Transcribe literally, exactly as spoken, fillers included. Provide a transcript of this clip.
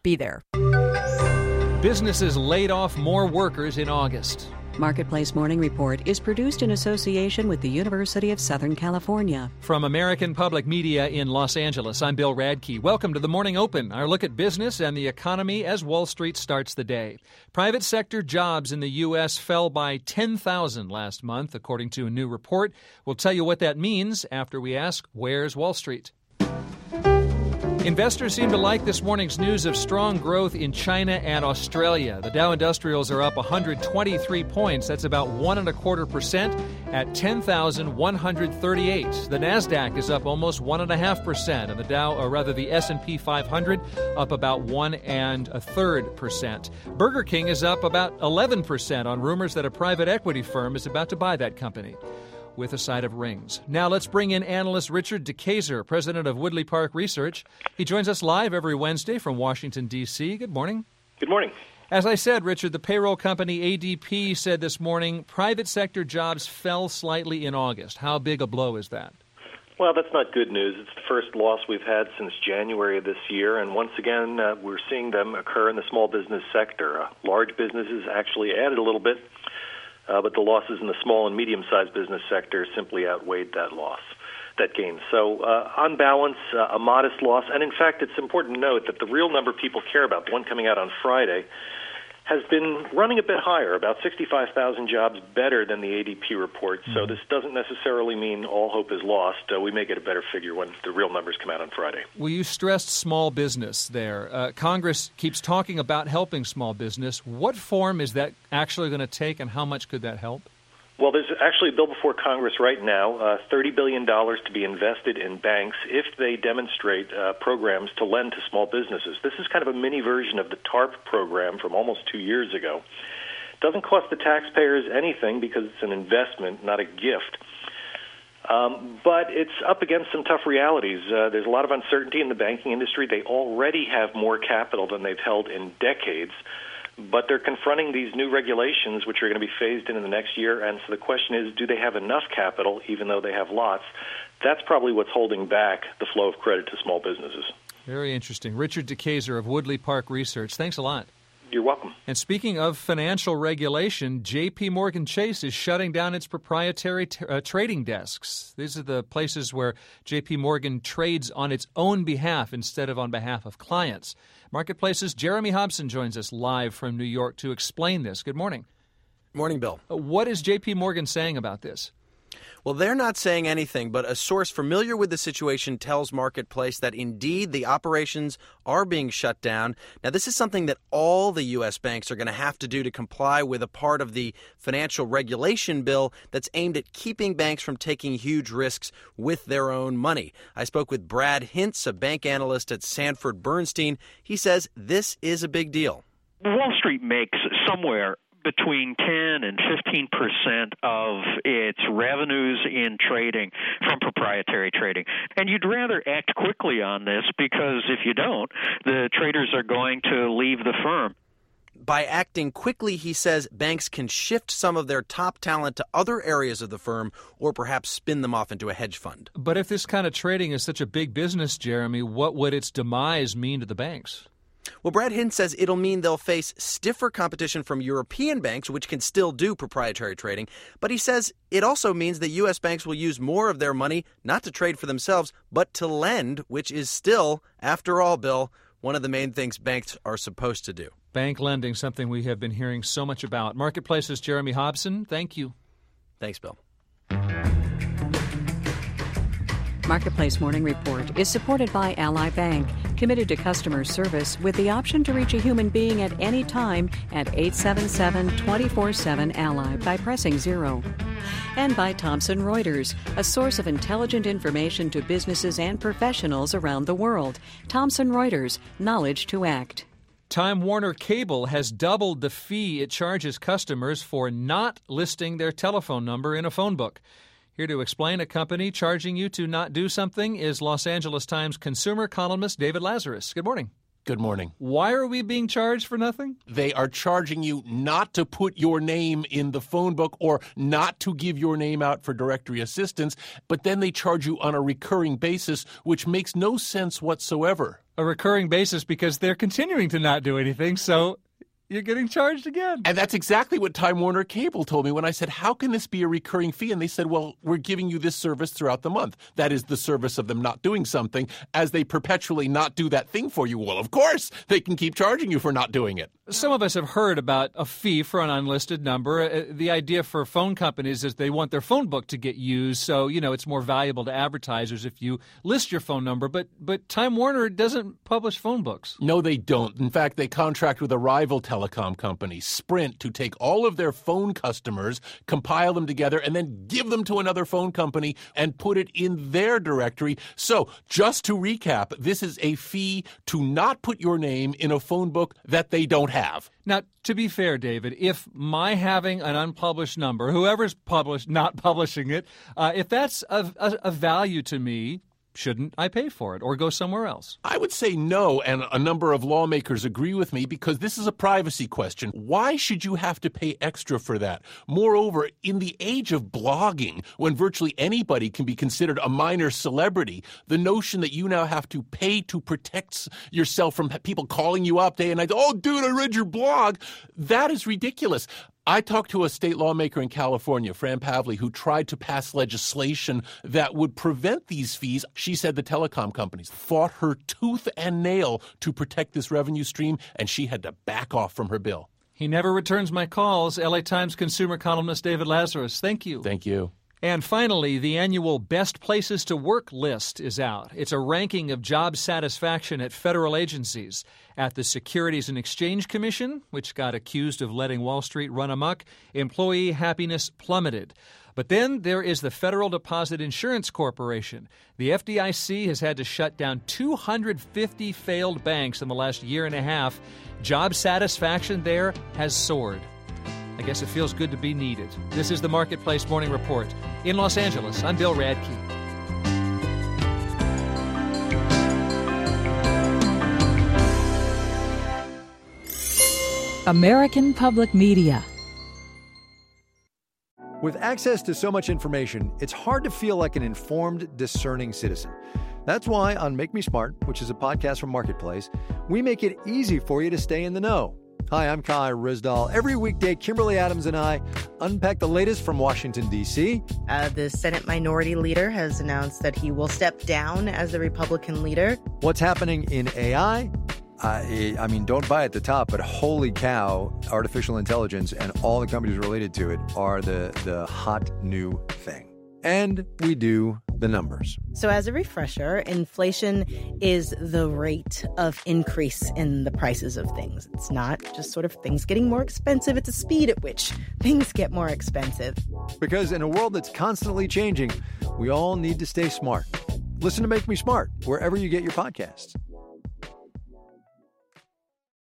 be there. Businesses laid off more workers in August. Marketplace Morning Report is produced in association with the University of Southern California. From American Public Media in Los Angeles, I'm Bill Radke. Welcome to the Morning Open, our look at business and the economy as Wall Street starts the day. Private sector jobs in the U S fell by ten thousand last month, according to a new report. We'll tell you what that means after we ask, where's Wall Street? Investors seem to like this morning's news of strong growth in China and Australia. The Dow Industrials are up one hundred twenty-three points. That's about one and a quarter percent at ten thousand one hundred thirty-eight. The Nasdaq is up almost one and a half percent, and the Dow, or rather the S and P five hundred, up about one and a third percent. Burger King is up about eleven percent on rumors that a private equity firm is about to buy that company, with a side of rings. Now let's bring in analyst Richard DeKeyser, president of Woodley Park Research. He joins us live every Wednesday from Washington, D C Good morning. Good morning. As I said, Richard, the payroll company A D P said this morning private sector jobs fell slightly in August. How big a blow is that? Well, that's not good news. It's the first loss we've had since January of this year, and once again, uh, we're seeing them occur in the small business sector. Uh, large businesses actually added a little bit, Uh, but the losses in the small and medium-sized business sector simply outweighed that loss, that gain. So uh, on balance, uh, a modest loss. And in fact, it's important to note that the real number people care about, the one coming out on Friday, has been running a bit higher, about sixty-five thousand jobs better than the A D P report. Mm-hmm. So this doesn't necessarily mean all hope is lost. Uh, we may get a better figure when the real numbers come out on Friday. Well, you stressed small business there. Uh, Congress keeps talking about helping small business. What form is that actually going to take, and how much could that help? Well, there's actually a bill before Congress right now, uh, thirty billion dollars to be invested in banks if they demonstrate uh, programs to lend to small businesses. This is kind of a mini version of the TARP program from almost two years ago. It doesn't cost the taxpayers anything because it's an investment, not a gift. Um, but it's up against some tough realities. Uh, there's a lot of uncertainty in the banking industry. They already have more capital than they've held in decades. But they're confronting these new regulations, which are going to be phased in in the next year. And so the question is, do they have enough capital, even though they have lots? That's probably what's holding back the flow of credit to small businesses. Very interesting. Richard DeKeyser of Woodley Park Research. Thanks a lot. You're welcome. And speaking of financial regulation, J P. Morgan Chase is shutting down its proprietary t- uh, trading desks. These are the places where J P. Morgan trades on its own behalf instead of on behalf of clients. Marketplace's Jeremy Hobson joins us live from New York to explain this. Good morning. Morning, Bill. What is J P. Morgan saying about this? Well, they're not saying anything, but a source familiar with the situation tells Marketplace that indeed the operations are being shut down. Now, this is something that all the U S banks are going to have to do to comply with a part of the financial regulation bill that's aimed at keeping banks from taking huge risks with their own money. I spoke with Brad Hintz, a bank analyst at Sanford Bernstein. He says this is a big deal. Wall Street makes somewhere between ten and fifteen percent of its revenues in trading from proprietary trading. And you'd rather act quickly on this because if you don't, the traders are going to leave the firm. By acting quickly, he says banks can shift some of their top talent to other areas of the firm or perhaps spin them off into a hedge fund. But if this kind of trading is such a big business, Jeremy, what would its demise mean to the banks? Well, Brad Hintz says it'll mean they'll face stiffer competition from European banks, which can still do proprietary trading. But he says it also means that U S banks will use more of their money not to trade for themselves, but to lend, which is still, after all, Bill, one of the main things banks are supposed to do. Bank lending, something we have been hearing so much about. Marketplace's Jeremy Hobson, thank you. Thanks, Bill. Marketplace Morning Report is supported by Ally Bank, committed to customer service with the option to reach a human being at any time at eight seven seven, two four seven, Ally by pressing zero. And by Thomson Reuters, a source of intelligent information to businesses and professionals around the world. Thomson Reuters, knowledge to act. Time Warner Cable has doubled the fee it charges customers for not listing their telephone number in a phone book. Here to explain a company charging you to not do something is Los Angeles Times consumer columnist David Lazarus. Good morning. Good morning. Why are we being charged for nothing? They are charging you not to put your name in the phone book or not to give your name out for directory assistance, but then they charge you on a recurring basis, which makes no sense whatsoever. a recurring basis because they're continuing to not do anything, so you're getting charged again. And that's exactly what Time Warner Cable told me when I said, how can this be a recurring fee? And they said, well, we're giving you this service throughout the month. That is the service of them not doing something as they perpetually not do that thing for you. Well, of course, they can keep charging you for not doing it. Some of us have heard about a fee for an unlisted number. Uh, the idea for phone companies is they want their phone book to get used, so, you know, it's more valuable to advertisers if you list your phone number. But but Time Warner doesn't publish phone books. No, they don't. In fact, they contract with a rival telecom company, Sprint, to take all of their phone customers, compile them together, and then give them to another phone company and put it in their directory. So, just to recap, this is a fee to not put your name in a phone book that they don't have. have. Now, to be fair, David, if my having an unpublished number, whoever's published, not publishing it, uh, if that's a, a, a value to me, shouldn't I pay for it or go somewhere else? I would say no, and a number of lawmakers agree with me because this is a privacy question. Why should you have to pay extra for that? Moreover, in the age of blogging, when virtually anybody can be considered a minor celebrity, the notion that you now have to pay to protect yourself from people calling you up day and night, oh, dude, I read your blog, that is ridiculous. I talked to a state lawmaker in California, Fran Pavley, who tried to pass legislation that would prevent these fees. She said the telecom companies fought her tooth and nail to protect this revenue stream, and she had to back off from her bill. He never returns my calls. L A Times consumer columnist David Lazarus, thank you. Thank you. And finally, the annual Best Places to Work list is out. It's a ranking of job satisfaction at federal agencies. At the Securities and Exchange Commission, which got accused of letting Wall Street run amok, employee happiness plummeted. But then there is the Federal Deposit Insurance Corporation. The F D I C has had to shut down two hundred fifty failed banks in the last year and a half. Job satisfaction there has soared. I guess it feels good to be needed. This is the Marketplace Morning Report. In Los Angeles, I'm Bill Radke. American Public Media. With access to so much information, it's hard to feel like an informed, discerning citizen. That's why on Make Me Smart, which is a podcast from Marketplace, we make it easy for you to stay in the know. Hi, I'm Kai Rizdal. Every weekday, Kimberly Adams and I unpack the latest from Washington, D C. Uh, the Senate Minority Leader has announced that he will step down as the Republican leader. What's happening in A I? I, I mean, don't buy at the top, but holy cow, artificial intelligence and all the companies related to it are the, the hot new thing. And we do the numbers. So as a refresher, inflation is the rate of increase in the prices of things. It's not just sort of things getting more expensive. It's the speed at which things get more expensive. Because in a world that's constantly changing, we all need to stay smart. Listen to Make Me Smart wherever you get your podcasts.